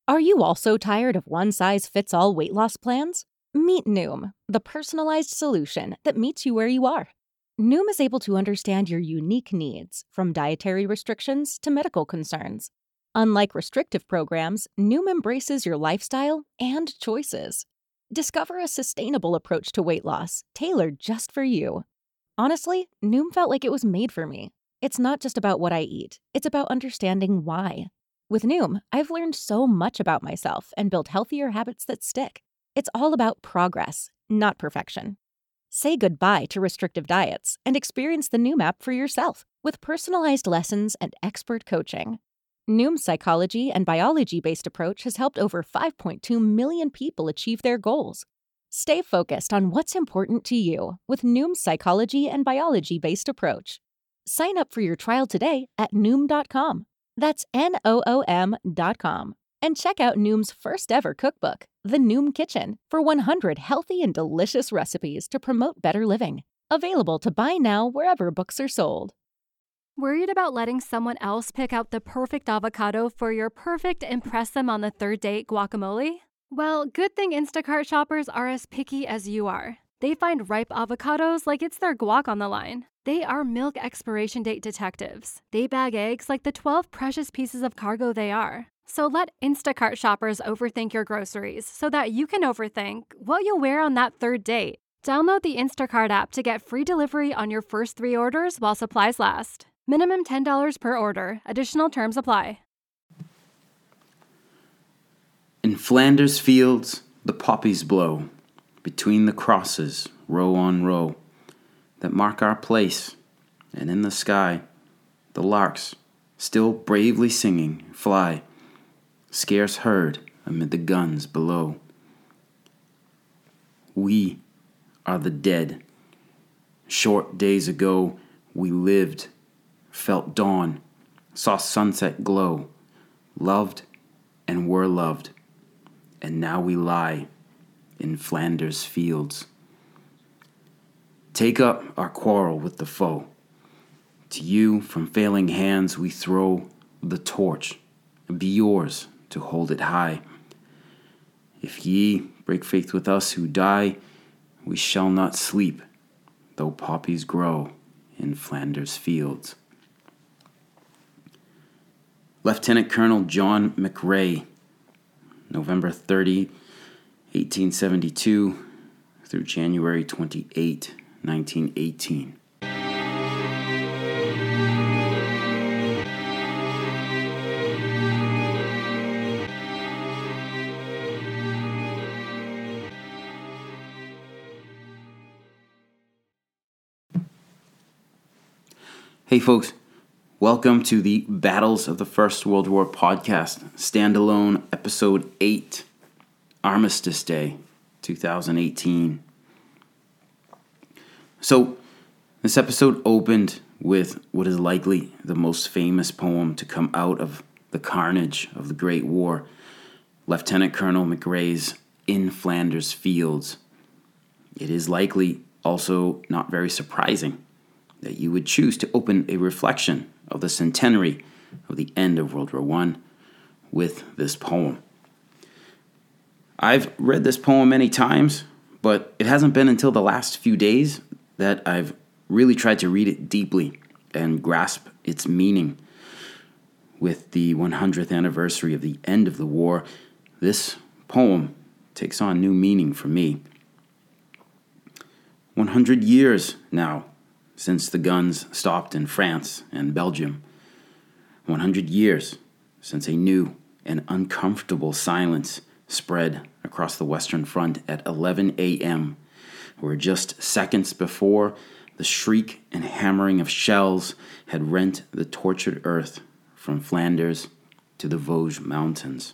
Are you also tired of one-size-fits-all weight loss plans? Meet Noom, the personalized solution that meets you where you are. Noom is able to understand your unique needs, from dietary restrictions to medical concerns. Unlike restrictive programs, Noom embraces your lifestyle and choices. Discover a sustainable approach to weight loss, tailored just for you. Honestly, Noom felt like it was made for me. It's not just about what I eat, it's about understanding why. With Noom, I've learned so much about myself and built healthier habits that stick. It's all about progress, not perfection. Say goodbye to restrictive diets and experience the Noom app for yourself with personalized lessons and expert coaching. Noom's psychology and biology-based approach has helped over 5.2 million people achieve their goals. Stay focused on what's important to you with Noom's psychology and biology-based approach. Sign up for your trial today at Noom.com. That's Noom.com. And check out Noom's first ever cookbook, The Noom Kitchen, for 100 healthy and delicious recipes to promote better living. Available to buy now wherever books are sold. Worried about letting someone else pick out the perfect avocado for your perfect impress them on the third date guacamole? Well, good thing Instacart shoppers are as picky as you are. They find ripe avocados like it's their guac on the line. They are milk expiration date detectives. They bag eggs like the 12 precious pieces of cargo they are. So let Instacart shoppers overthink your groceries so that you can overthink what you'll wear on that third date. Download the Instacart app to get free delivery on your first 3 orders while supplies last. Minimum $10 per order. Additional terms apply. In Flanders fields, the poppies blow, between the crosses, row on row, that mark our place, and in the sky, the larks, still bravely singing, fly, scarce heard amid the guns below. We are the dead. Short days ago, we lived, felt dawn, saw sunset glow, loved and were loved, and now we lie in Flanders fields. Take up our quarrel with the foe. To you from failing hands we throw the torch. Be yours to hold it high. If ye break faith with us who die, we shall not sleep, though poppies grow in Flanders fields. Lieutenant Colonel John McRae, November 30, 1872 through January 28, 1918. Hey folks, welcome to the Battles of the First World War podcast, standalone episode 8, Armistice Day, 2018. So, this episode opened with what is likely the most famous poem to come out of the carnage of the Great War, Lieutenant Colonel McRae's In Flanders Fields. It is likely also not very surprising that you would choose to open a reflection of the centenary of the end of World War I with this poem. I've read this poem many times, but it hasn't been until the last few days that I've really tried to read it deeply and grasp its meaning. With the 100th anniversary of the end of the war, this poem takes on new meaning for me. 100 years now since the guns stopped in France and Belgium. 100 years since a new and uncomfortable silence spread across the Western Front at 11 a.m., where just seconds before, the shriek and hammering of shells had rent the tortured earth from Flanders to the Vosges Mountains.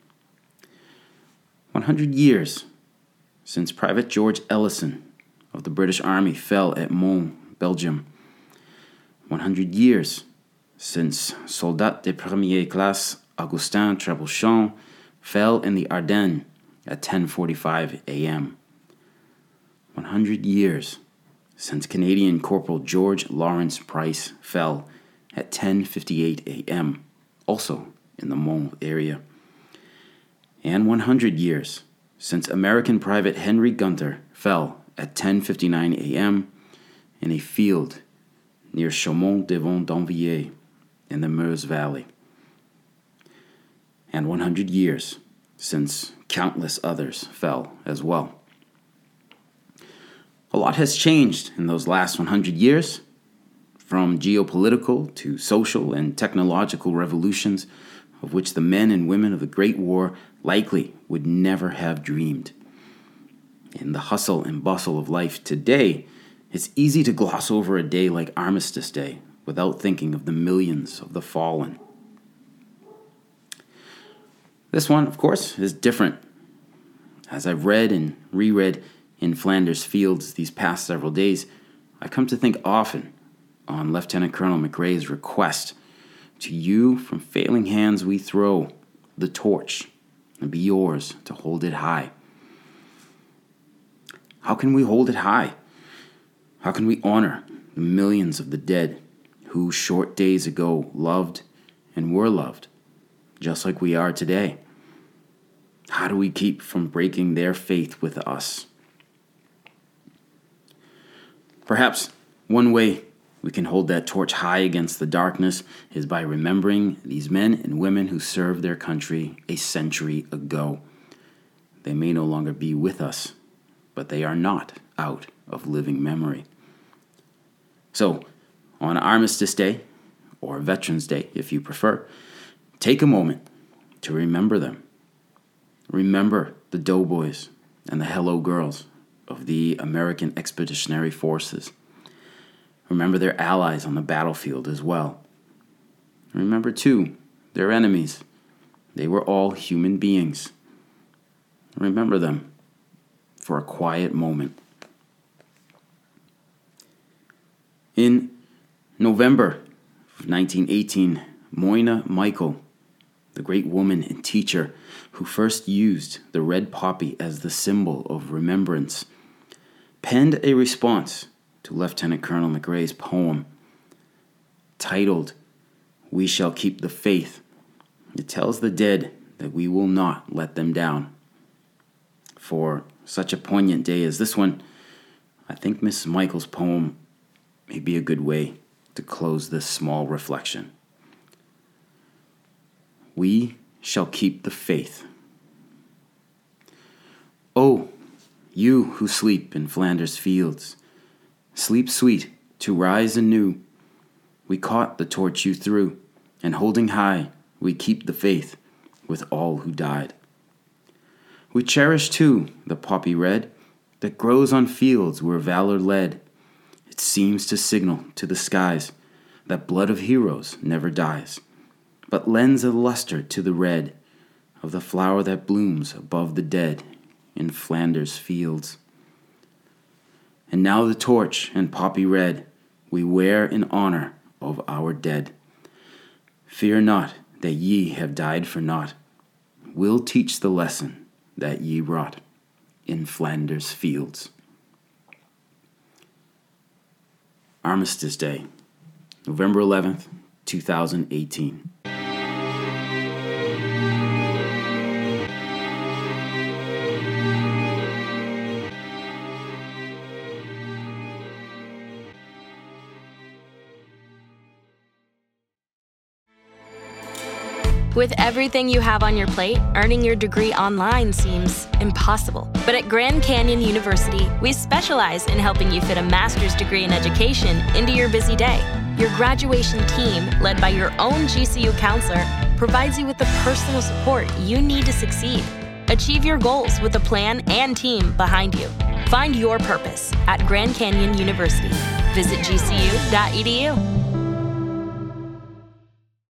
100 years since Private George Ellison of the British Army fell at Mons, Belgium. 100 years since Soldat de Première Classe Augustin Trebuchet fell in the Ardennes at 10:45 a.m. 100 years since Canadian Corporal George Lawrence Price fell at 10:58 a.m., also in the Mons area. And 100 years since American Private Henry Gunter fell at 10:59 a.m. in a field near Chaumont-Devant-Denvilliers in the Meuse Valley. And 100 years since countless others fell as well. A lot has changed in those last 100 years, from geopolitical to social and technological revolutions of which the men and women of the Great War likely would never have dreamed. In the hustle and bustle of life today, it's easy to gloss over a day like Armistice Day without thinking of the millions of the fallen. This one, of course, is different. As I've read and reread In Flanders Fields these past several days, I've come to think often on Lieutenant Colonel McRae's request, "To you from failing hands we throw the torch, and be yours to hold it high." How can we hold it high? How can we honor the millions of the dead who short days ago loved and were loved, just like we are today? How do we keep from breaking their faith with us? Perhaps one way we can hold that torch high against the darkness is by remembering these men and women who served their country a century ago. They may no longer be with us, but they are not out of living memory. So, on Armistice Day, or Veterans Day if you prefer, take a moment to remember them. Remember the doughboys and the hello girls of the American Expeditionary Forces. Remember their allies on the battlefield as well. Remember, too, their enemies. They were all human beings. Remember them for a quiet moment. In November of 1918, Moyna Michael, the great woman and teacher who first used the red poppy as the symbol of remembrance, penned a response to Lieutenant Colonel McRae's poem titled, "We Shall Keep the Faith." It tells the dead that we will not let them down. For such a poignant day as this one, I think Mrs. Michael's poem may be a good way to close this small reflection. We shall keep the faith. Oh, you who sleep in Flanders fields, sleep sweet to rise anew. We caught the torch you threw, and holding high, we keep the faith with all who died. We cherish too the poppy red that grows on fields where valor led. It seems to signal to the skies that blood of heroes never dies, but lends a luster to the red of the flower that blooms above the dead in Flanders fields. And now the torch and poppy red we wear in honor of our dead. Fear not that ye have died for naught. We'll teach the lesson that ye wrought in Flanders fields. Armistice Day, November 11th, 2018. With everything you have on your plate, earning your degree online seems impossible. But at Grand Canyon University, we specialize in helping you fit a master's degree in education into your busy day. Your graduation team, led by your own GCU counselor, provides you with the personal support you need to succeed. Achieve your goals with a plan and team behind you. Find your purpose at Grand Canyon University. Visit gcu.edu.